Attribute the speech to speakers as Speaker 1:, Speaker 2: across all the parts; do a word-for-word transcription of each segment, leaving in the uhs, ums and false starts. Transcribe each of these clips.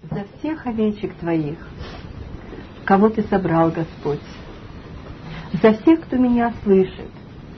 Speaker 1: за всех овечек Твоих, кого Ты собрал, Господь, за всех, кто меня слышит.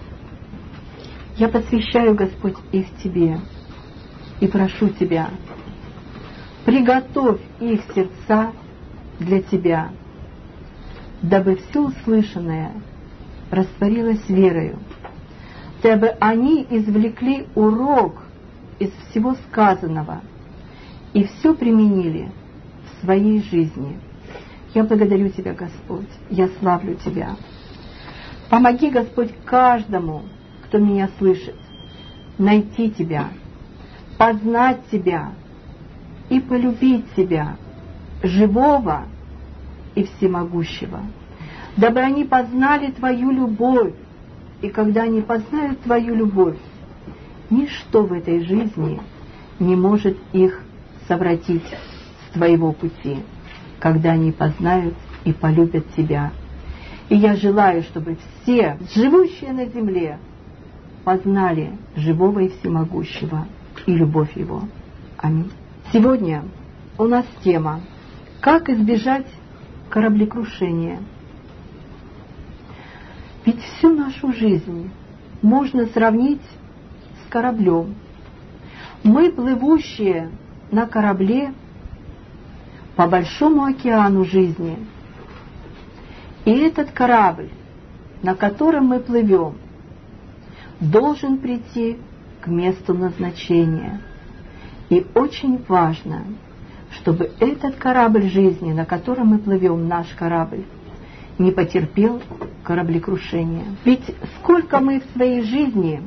Speaker 1: Я посвящаю, Господь, их Тебе и прошу Тебя, приготовь их сердца для Тебя, дабы все услышанное растворилось верою, дабы они извлекли урок из всего сказанного и все применили в своей жизни. Я благодарю Тебя, Господь, я славлю Тебя. Помоги, Господь, каждому, кто меня слышит, найти Тебя, познать Тебя и полюбить Тебя, живого и всемогущего, дабы они познали Твою любовь, и когда они познают Твою любовь, ничто в этой жизни не может их совратить с Твоего пути, когда они познают и полюбят Тебя. И я желаю, чтобы все, живущие на земле, познали живого и всемогущего и любовь Его. Аминь. Сегодня у нас тема «Как избежать кораблекрушения». Ведь всю нашу жизнь можно сравнить с кораблем. Мы, плывущие на корабле по большому океану жизни, и этот корабль, на котором мы плывем, должен прийти к месту назначения. И очень важно, чтобы этот корабль жизни, на котором мы плывем, наш корабль, не потерпел кораблекрушения. Ведь сколько мы в своей жизни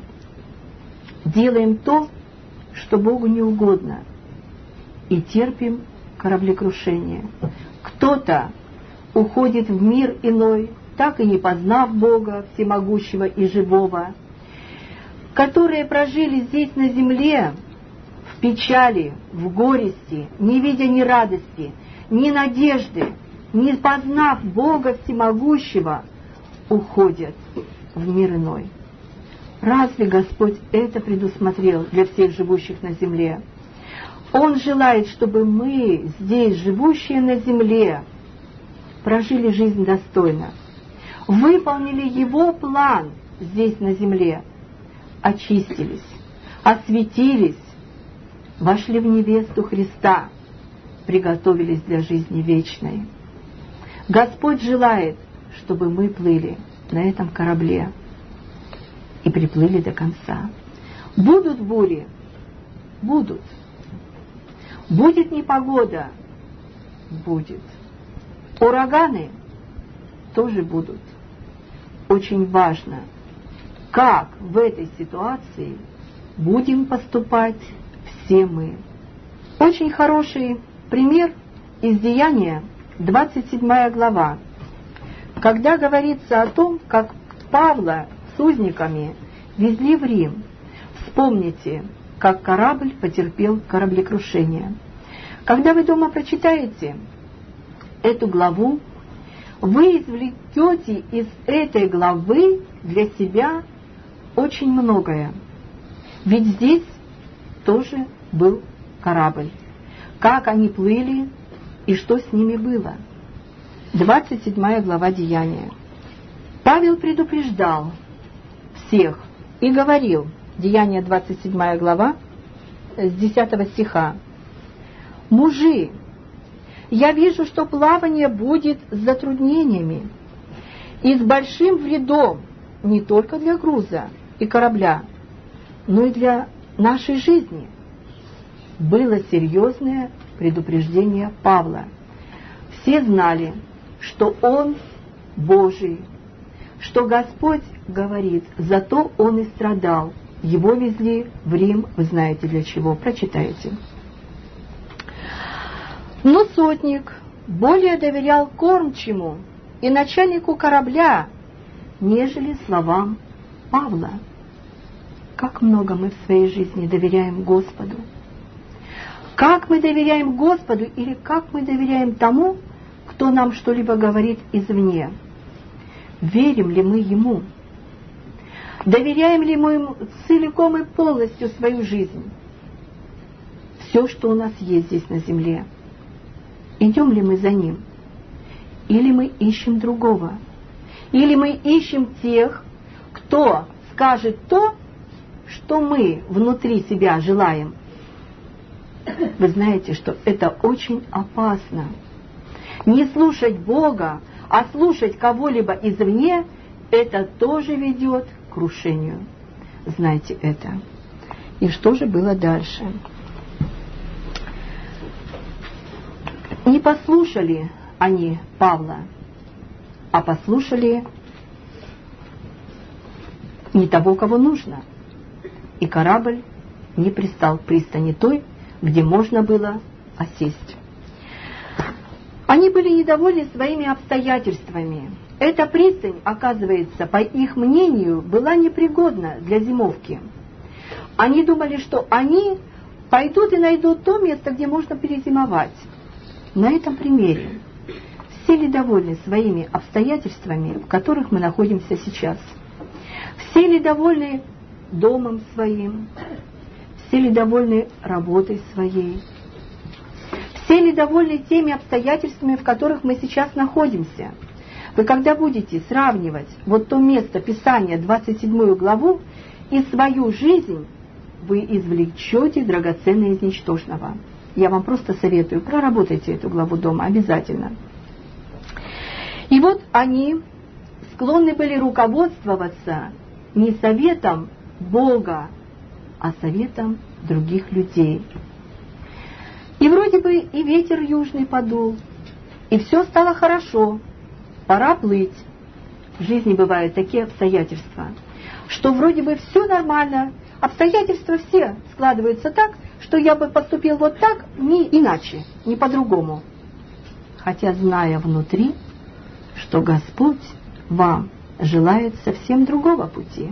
Speaker 1: делаем то, что Богу не угодно, и терпим кораблекрушение. Кто-то уходит в мир иной, так и не познав Бога, всемогущего и живого, которые прожили здесь на земле в печали, в горести, не видя ни радости, ни надежды, не познав Бога всемогущего, уходят в мир иной. Разве Господь это предусмотрел для всех живущих на земле? Он желает, чтобы мы, здесь живущие на земле, прожили жизнь достойно, выполнили Его план здесь на земле, очистились, осветились, вошли в невесту Христа, приготовились для жизни вечной. Господь желает, чтобы мы плыли на этом корабле и приплыли до конца. Будут бури? Будут. Будет непогода? Будет. Ураганы? Тоже будут. Очень важно, как в этой ситуации будем поступать все мы. Очень хороший пример из Деяния, двадцать седьмая глава, когда говорится о том, как Павла с узниками везли в Рим. Вспомните, как корабль потерпел кораблекрушение. Когда вы дома прочитаете эту главу, вы извлекете из этой главы для себя очень многое. Ведь здесь тоже был корабль. Как они плыли и что с ними было. двадцать седьмая глава Деяния. Павел предупреждал всех и говорил, Деяния двадцать седьмая глава, с десятого стиха: «Мужи, я вижу, что плавание будет с затруднениями и с большим вредом не только для груза и корабля, но и для нашей жизни». Было серьезное предупреждение Павла. Все знали, что он Божий, что Господь говорит, зато он и страдал. Его везли в Рим, вы знаете для чего, прочитайте. Но сотник более доверял кормчему и начальнику корабля, нежели словам Павла. Как много мы в своей жизни доверяем Господу. Как мы доверяем Господу или как мы доверяем тому, кто нам что-либо говорит извне? Верим ли мы Ему? Доверяем ли мы Ему целиком и полностью свою жизнь? Все, что у нас есть здесь на земле. идем ли мы за Ним, или мы ищем другого, или мы ищем тех, кто скажет то, что мы внутри себя желаем. Вы знаете, что это очень опасно. Не слушать Бога, а слушать кого-либо извне, это тоже ведет к крушению. Знайте это. И что же было дальше? Не послушали они Павла, а послушали не того, кого нужно. И корабль не пристал к пристани той, где можно было осесть. Они были недовольны своими обстоятельствами. Эта пристань, оказывается, по их мнению, была непригодна для зимовки. Они думали, что они пойдут и найдут то место, где можно перезимовать. На этом примере все ли довольны своими обстоятельствами, в которых мы находимся сейчас? Все ли довольны домом своим? Все ли довольны работой своей? Все ли довольны теми обстоятельствами, в которых мы сейчас находимся? Вы когда будете сравнивать вот то место Писания, двадцать седьмую главу, и свою жизнь, вы извлечете драгоценное из ничтожного. Я вам просто советую, проработайте эту главу дома обязательно. И вот они склонны были руководствоваться не советом Бога, а советом других людей. И вроде бы и ветер южный подул, и все стало хорошо, пора плыть. В жизни бывают такие обстоятельства, что вроде бы все нормально, обстоятельства все складываются так, что я бы поступил вот так, не иначе, не по-другому. Хотя зная внутри, что Господь вам желает совсем другого пути.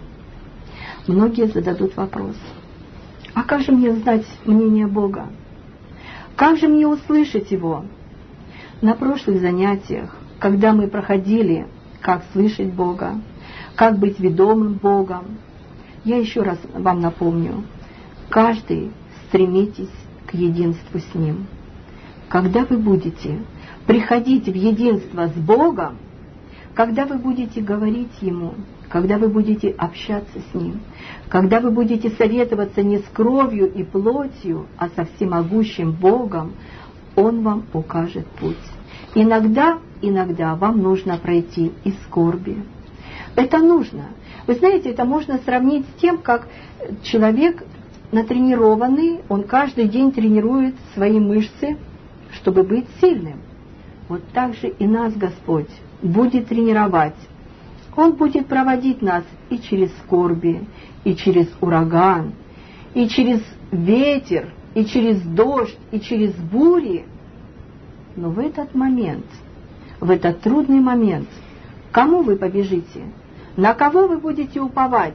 Speaker 1: Многие зададут вопрос: а как же мне знать мнение Бога? Как же мне услышать Его? На прошлых занятиях, когда мы проходили, как слышать Бога, как быть ведомым Богом, я еще раз вам напомню, каждый стремитесь к единству с Ним. Когда вы будете приходить в единство с Богом, когда вы будете говорить Ему, когда вы будете общаться с Ним, когда вы будете советоваться не с кровью и плотью, а со всемогущим Богом, Он вам укажет путь. Иногда, иногда вам нужно пройти и скорби. Это нужно. Вы знаете, это можно сравнить с тем, как человек натренированный, он каждый день тренирует свои мышцы, чтобы быть сильным. Вот так же и нас Господь будет тренировать. Он будет проводить нас и через скорби, и через ураган, и через ветер, и через дождь, и через бури. Но в этот момент, в этот трудный момент, к кому вы побежите? На кого вы будете уповать?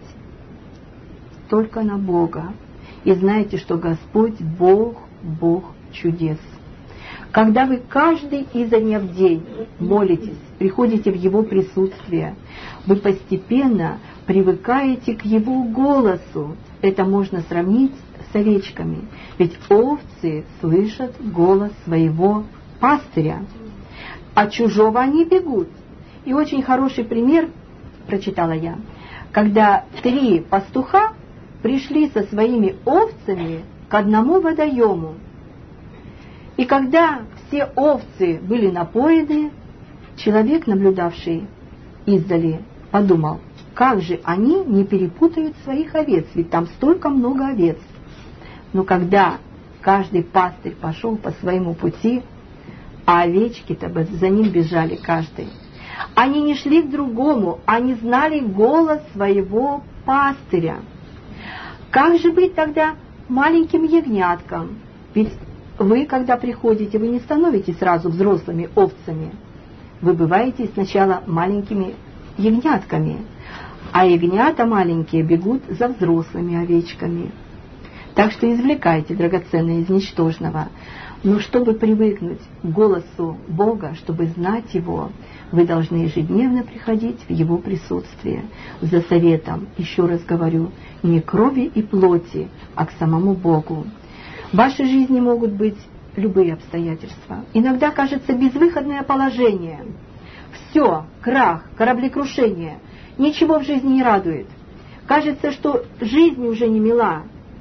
Speaker 1: Только на Бога. И знаете, что Господь Бог, Бог чудес. Когда вы каждый изо дня в день молитесь, приходите в Его присутствие, вы постепенно привыкаете к Его голосу. Это можно сравнить с овечками. Ведь овцы слышат голос своего пастыря, от чужого они бегут. И очень хороший пример прочитала я, когда три пастуха пришли со своими овцами к одному водоему. И когда все овцы были напоены, человек, наблюдавший издали, подумал, как же они не перепутают своих овец, ведь там столько много овец. Но когда каждый пастырь пошел по своему пути, а овечки-то за ним бежали каждый, они не шли к другому, они знали голос своего пастыря. Как же быть тогда маленьким ягнятком? Ведь вы, когда приходите, вы не становитесь сразу взрослыми овцами. Вы бываете сначала маленькими ягнятками, а ягнята маленькие бегут за взрослыми овечками. Так что извлекайте драгоценное из ничтожного. Но чтобы привыкнуть к голосу Бога, чтобы знать Его, вы должны ежедневно приходить в Его присутствие за советом, еще раз говорю, не к крови и плоти, а к самому Богу. В вашей жизни могут быть любые обстоятельства. Иногда кажется безвыходное положение. Все, крах, кораблекрушение. Ничего в жизни не радует. Кажется, что жизнь уже не мила.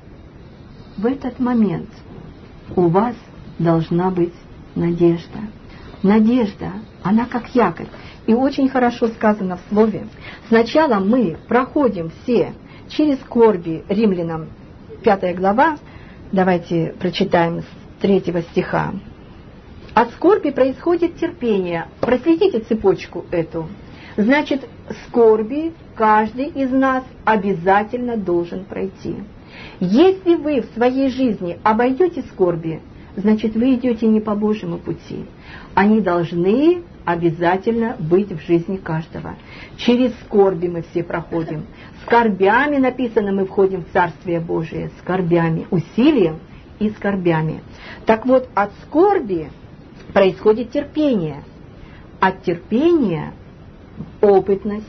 Speaker 1: В этот момент у вас должна быть надежда. Надежда, она как якорь. И очень хорошо сказано в слове. Сначала мы проходим все через скорби, Римлянам пятая глава, давайте прочитаем с третьего стиха. От скорби происходит терпение. Проследите цепочку эту. Значит, скорби каждый из нас обязательно должен пройти. Если вы в своей жизни обойдете скорби, значит, вы идете не по Божьему пути. Они должны обязательно быть в жизни каждого. Через скорби мы все проходим. Скорбями, написано, мы входим в Царствие Божие. Скорбями, усилием и скорбями. Так вот, от скорби происходит терпение. От терпения опытность.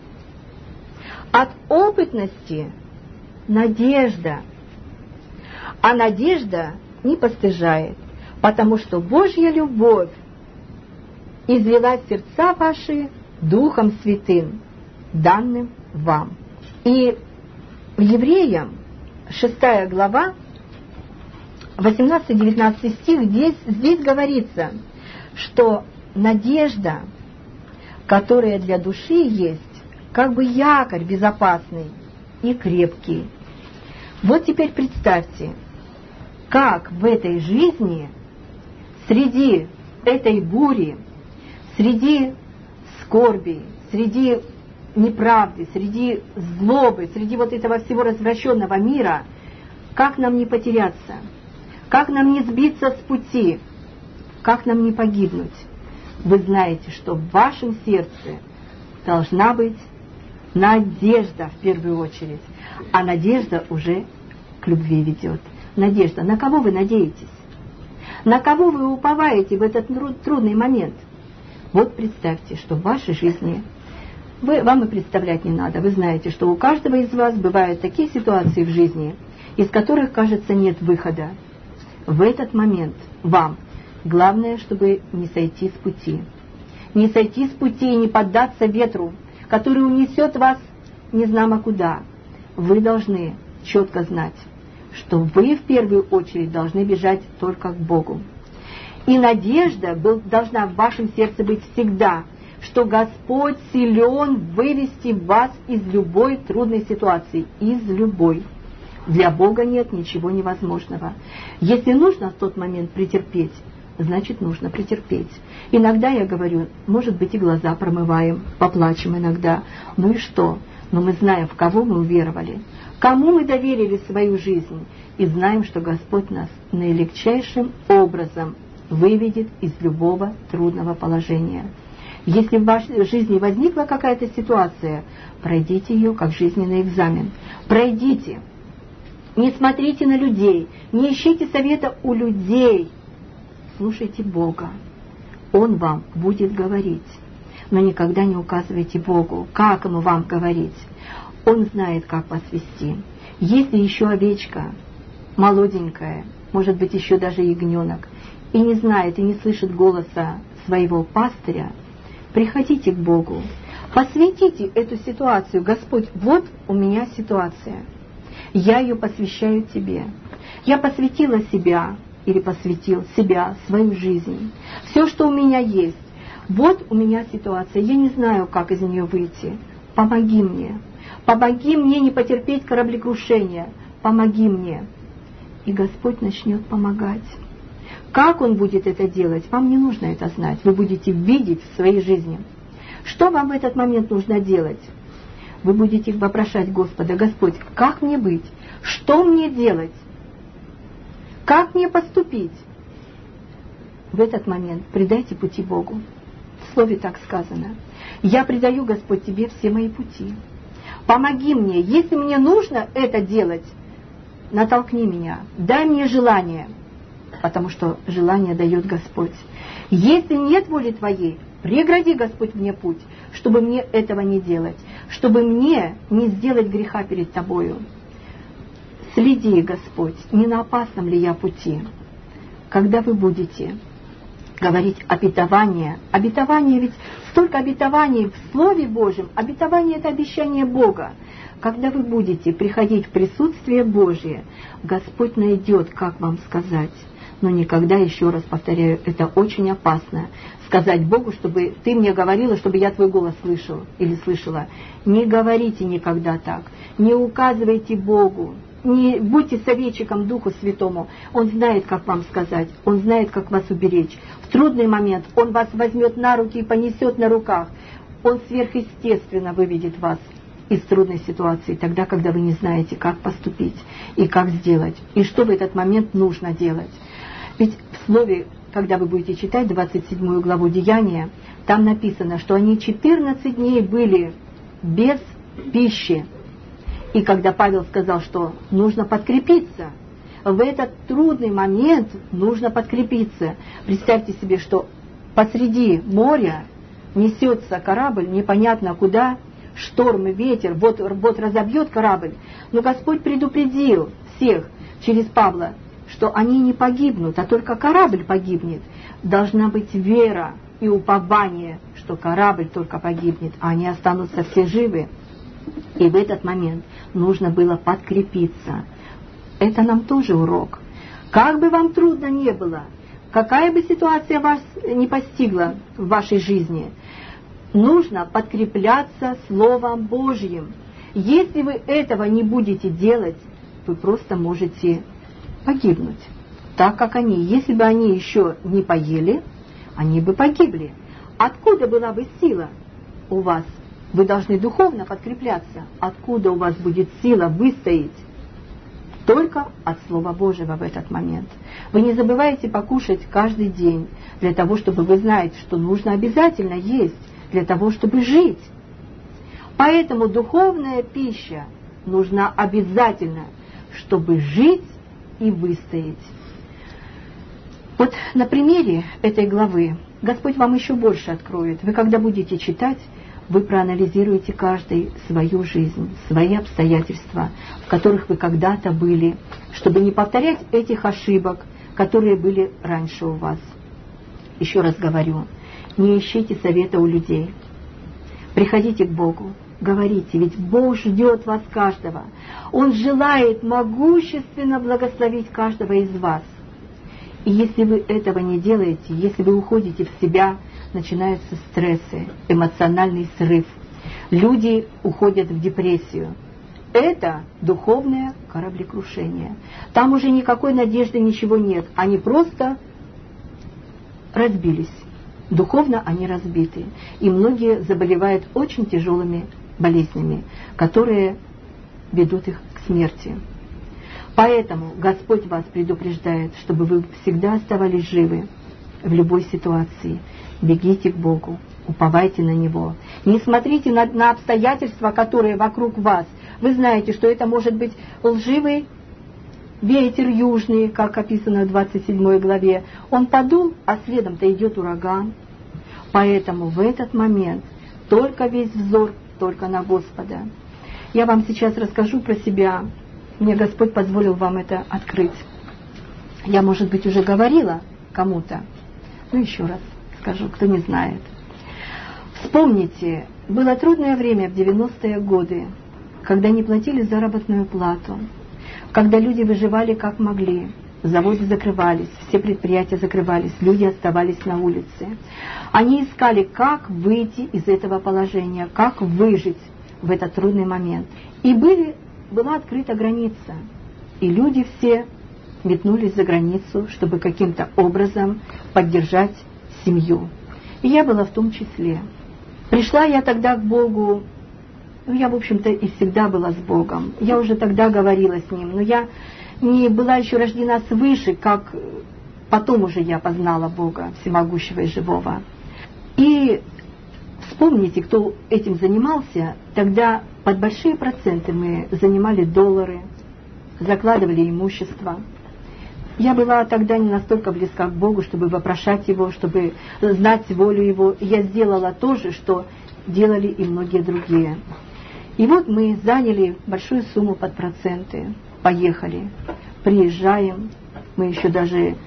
Speaker 1: От опытности надежда. А надежда не постыжает, потому что Божья любовь излилась в сердца ваши Духом Святым, данным вам. И в Евреям шестая глава, восемнадцатый-девятнадцатый стих, здесь, здесь говорится, что надежда, которая для души есть, как бы якорь безопасный и крепкий. Вот теперь представьте, как в этой жизни, среди этой бури, среди скорби, среди неправды, среди злобы, среди вот этого всего развращенного мира, как нам не потеряться, как нам не сбиться с пути, как нам не погибнуть. Вы знаете, что в вашем сердце должна быть надежда в первую очередь, а надежда уже к любви ведет. Надежда. На кого вы надеетесь? На кого вы уповаете в этот трудный момент? Вот представьте, что в вашей жизни, вы, вам и представлять не надо, вы знаете, что у каждого из вас бывают такие ситуации в жизни, из которых, кажется, нет выхода. В этот момент вам главное, чтобы не сойти с пути. Не сойти с пути и не поддаться ветру, который унесет вас незнамо куда. Вы должны четко знать, что вы в первую очередь должны бежать только к Богу. И надежда был, должна в вашем сердце быть всегда, что Господь силен вывести вас из любой трудной ситуации, из любой. Для Бога нет ничего невозможного. Если нужно в тот момент претерпеть, значит нужно претерпеть. Иногда я говорю, может быть и глаза промываем, поплачем иногда. Ну и что? Но мы знаем, в кого мы уверовали, кому мы доверили свою жизнь, и знаем, что Господь нас наилегчайшим образом выведет из любого трудного положения. Если в вашей жизни возникла какая-то ситуация, пройдите ее как жизненный экзамен. Пройдите. Не смотрите на людей, не ищите совета у людей. Слушайте Бога. Он вам будет говорить. Но никогда не указывайте Богу, как Ему вам говорить. Он знает, как вас вести. Если еще овечка, молоденькая, может быть, еще даже ягненок, и не знает, и не слышит голоса своего пастыря, приходите к Богу, посвятите эту ситуацию. Господь, вот у меня ситуация. Я ее посвящаю Тебе. Я посвятила себя, или посвятил себя, свою жизнь. Все, что у меня есть. Вот у меня ситуация, я не знаю, как из нее выйти. Помоги мне. Помоги мне не потерпеть кораблекрушения. Помоги мне. И Господь начнет помогать. Как Он будет это делать, вам не нужно это знать. Вы будете видеть в своей жизни. Что вам в этот момент нужно делать? Вы будете вопрошать Господа: Господь, как мне быть? Что мне делать? Как мне поступить? В этот момент предайте пути Богу. В слове так сказано. Я предаю, Господь, Тебе все мои пути. Помоги мне. Если мне нужно это делать, натолкни меня. Дай мне желание. Потому что желание дает Господь. Если нет воли Твоей, прегради, Господь, мне путь, чтобы мне этого не делать, чтобы мне не сделать греха перед Тобою. Следи, Господь, не на опасном ли я пути. когда вы будете говорить обетование, обетование, ведь столько обетований в Слове Божьем, обетование – это обещание Бога. Когда вы будете приходить в присутствие Божие, Господь найдет, как вам сказать. Но никогда, еще раз повторяю, это очень опасно. Сказать Богу, чтобы ты мне говорила, чтобы я твой голос слышал или слышала. Не говорите никогда так. Не указывайте Богу. Не будьте советчиком Духу Святому. Он знает, как вам сказать. Он знает, как вас уберечь. В трудный момент Он вас возьмет на руки и понесет на руках. Он сверхъестественно выведет вас из трудной ситуации, тогда, когда вы не знаете, как поступить и как сделать, и что в этот момент нужно делать. Ведь в Слове, когда вы будете читать двадцать седьмую главу Деяния, там написано, что они четырнадцать дней были без пищи. И когда Павел сказал, что нужно подкрепиться, в этот трудный момент нужно подкрепиться. Представьте себе, что посреди моря несется корабль непонятно куда, шторм и ветер, вот, вот разобьет корабль. Но Господь предупредил всех через Павла, что они не погибнут, а только корабль погибнет. Должна быть вера и упование, что корабль только погибнет, а они останутся все живы. И в этот момент нужно было подкрепиться. Это нам тоже урок. Как бы вам трудно ни было, какая бы ситуация вас не постигла в вашей жизни, нужно подкрепляться Словом Божьим. Если вы этого не будете делать, вы просто можете погибнуть. Так как они, если бы они еще не поели, они бы погибли. Откуда была бы сила у вас? Вы должны духовно подкрепляться. Откуда у вас будет сила выстоять? Только от Слова Божьего в этот момент. Вы не забывайте покушать каждый день, для того, чтобы вы знаете, что нужно обязательно есть, для того, чтобы жить. Поэтому духовная пища нужна обязательно, чтобы жить и выстоять. Вот на примере этой главы Господь вам еще больше откроет. Вы когда будете читать, вы проанализируете каждый свою жизнь, свои обстоятельства, в которых вы когда-то были, чтобы не повторять этих ошибок, которые были раньше у вас. Еще раз говорю, не ищите совета у людей. Приходите к Богу, говорите, ведь Бог ждет вас каждого. Он желает могущественно благословить каждого из вас. И если вы этого не делаете, если вы уходите в себя, начинаются стрессы, эмоциональный срыв. Люди уходят в депрессию. Это духовное кораблекрушение. Там уже никакой надежды, ничего нет. Они просто разбились. Духовно они разбиты. И многие заболевают очень тяжелыми болезнями, которые ведут их к смерти. Поэтому Господь вас предупреждает, чтобы вы всегда оставались живы в любой ситуации. Бегите к Богу, уповайте на Него. Не смотрите на, на обстоятельства, которые вокруг вас. Вы знаете, что это может быть лживый ветер южный, как описано в двадцать седьмой главе. Он подул, а следом-то идет ураган. Поэтому в этот момент только весь взор только на Господа. Я вам сейчас расскажу про себя. Мне Господь позволил вам это открыть. Я, может быть, уже говорила кому-то, но еще раз скажу, кто не знает. Вспомните, было трудное время в девяностые годы, когда не платили заработную плату, когда люди выживали как могли, заводы закрывались, все предприятия закрывались, люди оставались на улице. Они искали, как выйти из этого положения, как выжить в этот трудный момент. И были, была открыта граница, и люди все метнулись за границу, чтобы каким-то образом поддержать семью. И я была в том числе. Пришла я тогда к Богу, ну я, в общем-то, и всегда была с Богом. Я уже тогда говорила с Ним, но я не была еще рождена свыше, как потом уже я познала Бога, всемогущего и живого. И вспомните, кто этим занимался, тогда под большие проценты мы занимали доллары, закладывали имущество. Я была тогда не настолько близка к Богу, чтобы вопрошать Его, чтобы знать волю Его. Я сделала то же, что делали и многие другие. И вот мы заняли большую сумму под проценты, поехали, приезжаем, мы еще даже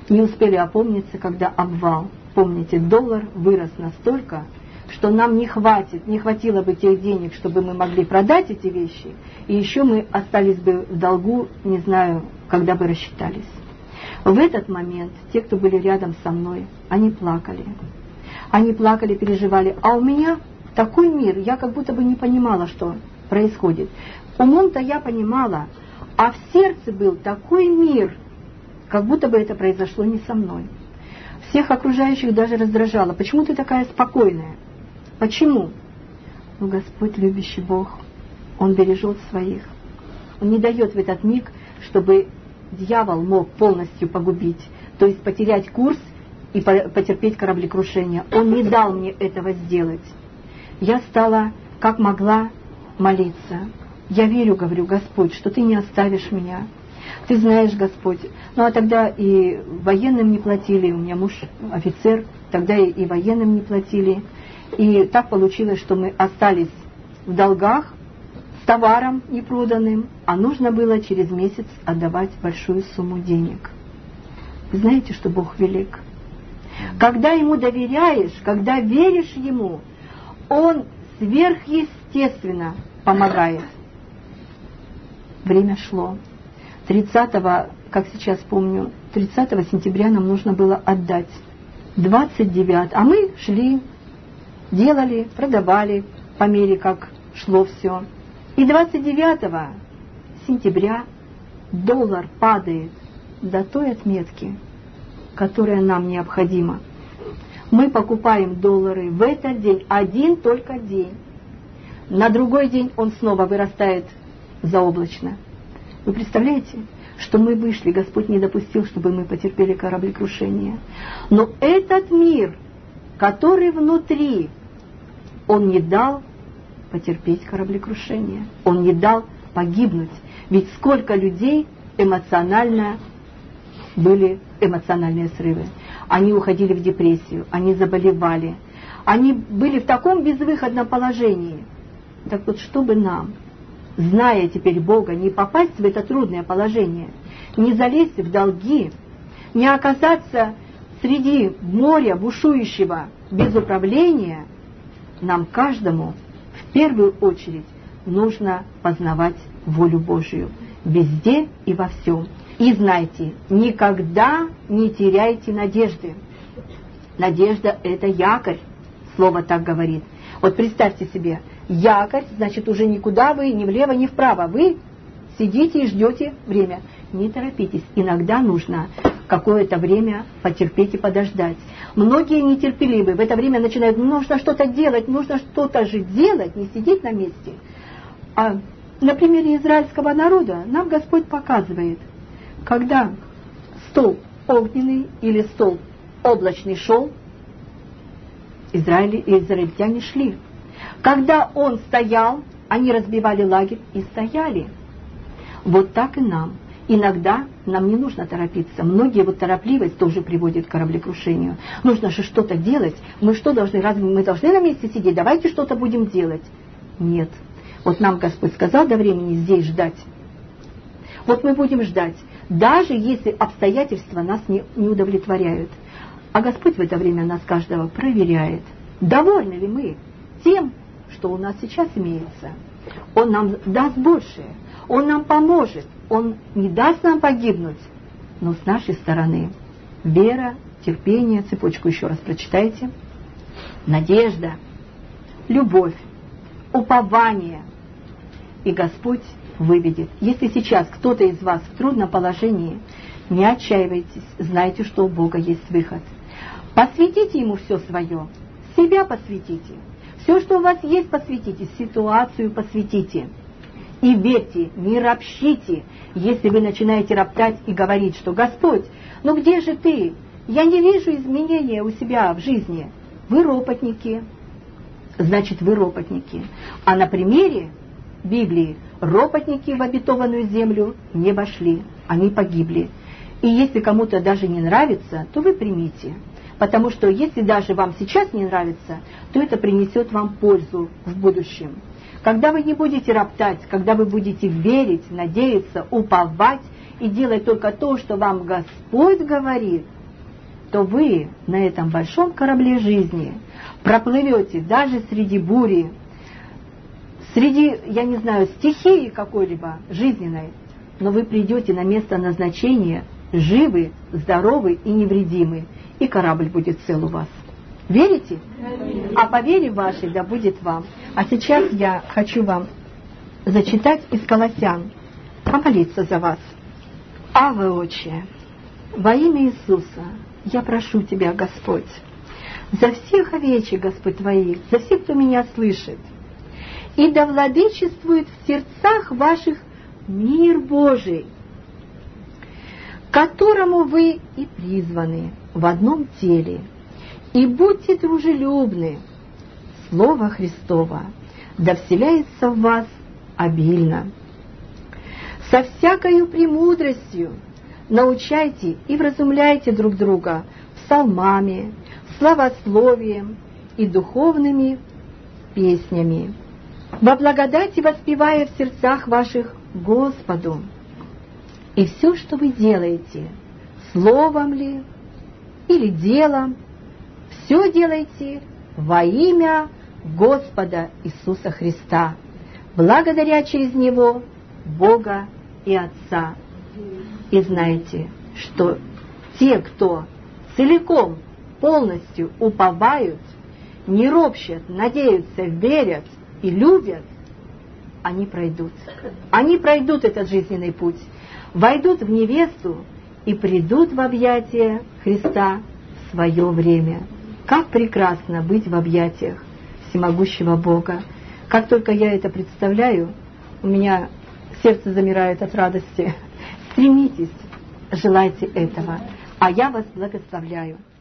Speaker 1: не успели опомниться, когда обвал. Помните, доллар вырос настолько, что нам не хватит, не хватило бы тех денег, чтобы мы могли продать эти вещи, и еще мы остались бы в долгу, не знаю, когда бы рассчитались. В этот момент те, кто были рядом со мной, они плакали. Они плакали, переживали. А у меня такой мир, я как будто бы не понимала, что происходит. Умом-то я понимала, а в сердце был такой мир, как будто бы это произошло не со мной. Всех окружающих даже раздражало. Почему ты такая спокойная? Почему? Ну, Господь любящий Бог, Он бережет своих. Он не дает в этот миг, чтобы дьявол мог полностью погубить, то есть потерять курс и потерпеть кораблекрушение. Он не дал мне этого сделать. Я стала, как могла, молиться. Я верю, говорю, Господь, что Ты не оставишь меня. Ты знаешь, Господь. Ну, а тогда и военным не платили, у меня муж офицер, тогда и, и военным не платили. И так получилось, что мы остались в долгах, с товаром непроданным, а нужно было через месяц отдавать большую сумму денег. Вы знаете, что Бог велик? Когда Ему доверяешь, когда веришь Ему, Он сверхъестественно помогает. Время шло. тридцатого, как сейчас помню, тридцатого сентября нам нужно было отдать. двадцать девятого, а мы шли, делали, продавали по мере, как шло все. И двадцать девятого сентября доллар падает до той отметки, которая нам необходима. Мы покупаем доллары в этот день, один только день. На другой день он снова вырастает заоблачно. Вы представляете, что мы вышли, Господь не допустил, чтобы мы потерпели кораблекрушение. Но этот мир, который внутри, Он не дал потерпеть кораблекрушение. Он не дал погибнуть. Ведь сколько людей эмоционально были эмоциональные срывы. Они уходили в депрессию, они заболевали. Они были в таком безвыходном положении. Так вот, чтобы нам, зная теперь Бога, не попасть в это трудное положение, не залезть в долги, не оказаться среди моря бушующего без управления, нам каждому в первую очередь нужно познавать волю Божию везде и во всем. И знайте, никогда не теряйте надежды. Надежда – это якорь, слово так говорит. Вот представьте себе, якорь, значит, уже никуда вы, ни влево, ни вправо. Вы сидите и ждете время. Не торопитесь. Иногда нужно какое-то время потерпеть и подождать. Многие нетерпеливы. В это время начинают, нужно что-то делать, нужно что-то же делать, не сидеть на месте. А на примере израильского народа нам Господь показывает, когда столб огненный или столб облачный шел, Израиль и израильтяне шли. Когда он стоял, они разбивали лагерь и стояли. Вот так и нам. Иногда нам не нужно торопиться. Многие вот торопливость тоже приводит к кораблекрушению. Нужно же что-то делать. Мы что должны? Разве мы должны на месте сидеть? Давайте что-то будем делать. Нет. Вот нам Господь сказал до времени здесь ждать. Вот мы будем ждать. Даже если обстоятельства нас не, не удовлетворяют. А Господь в это время нас каждого проверяет. Довольны ли мы тем, что у нас сейчас имеется? Он нам даст большее. Он нам поможет. Он не даст нам погибнуть. Но с нашей стороны вера, терпение, цепочку еще раз прочитайте. Надежда, любовь, упование. И Господь выведет. Если сейчас кто-то из вас в трудном положении, не отчаивайтесь, знайте, что у Бога есть выход. Посвятите Ему все свое, себя посвятите. Все, что у вас есть, посвятите, ситуацию посвятите. И верьте, не ропщите, если вы начинаете роптать и говорить, что «Господь, ну где же Ты? Я не вижу изменения у себя в жизни». Вы ропотники. Значит, вы ропотники. А на примере Библии ропотники в обетованную землю не вошли, они погибли. И если кому-то даже не нравится, то вы примите. Потому что если даже вам сейчас не нравится, то это принесет вам пользу в будущем. Когда вы не будете роптать, когда вы будете верить, надеяться, уповать и делать только то, что вам Господь говорит, что вы на этом большом корабле жизни проплывете даже среди бури, среди, я не знаю, стихии какой-либо жизненной, но вы придете на место назначения живы, здоровы и невредимы, и корабль будет цел у вас. Верите? А по вере вашей да будет вам. А сейчас я хочу вам зачитать из Колоссян, помолиться за вас. Аве, Отче, во имя Иисуса я прошу Тебя, Господь, за всех овечек, Господь, Твоих, за всех, кто меня слышит, и да владычествует в сердцах ваших мир Божий, к которому вы и призваны в одном теле, и будьте дружелюбны. Слово Христово да вселяется в вас обильно. Со всякою премудростью научайте и вразумляйте друг друга псалмами, славословием и духовными песнями, во благодати воспевая в сердцах ваших Господу. И все, что вы делаете, словом ли или делом, все делайте во имя Господа Иисуса Христа, благодаря через Него Бога и Отца. И знайте, что те, кто целиком, полностью уповают, не ропщат, надеются, верят и любят, они пройдут. Они пройдут этот жизненный путь, войдут в невесту и придут в объятия Христа в свое время. Как прекрасно быть в объятиях всемогущего Бога. Как только я это представляю, у меня сердце замирает от радости. Стремитесь, желайте этого, а я вас благословляю.